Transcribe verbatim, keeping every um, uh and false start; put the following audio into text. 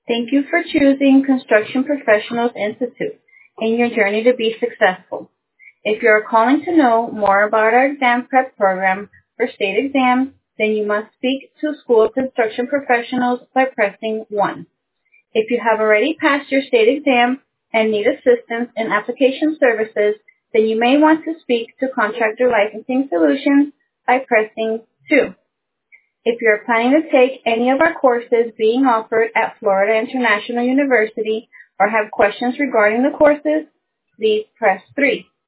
Thank you for choosing Construction Professionals Institute in your journey to be successful. If you are calling to know more about our exam prep program for state exams, then you must speak to School of Construction Professionals by pressing one. If you have already passed your state exam and need assistance in application services, then you may want to speak to Contractor Licensing Solutions by pressing two. If you are planning to take any of our courses being offered at Florida International University or have questions regarding the courses, please press three.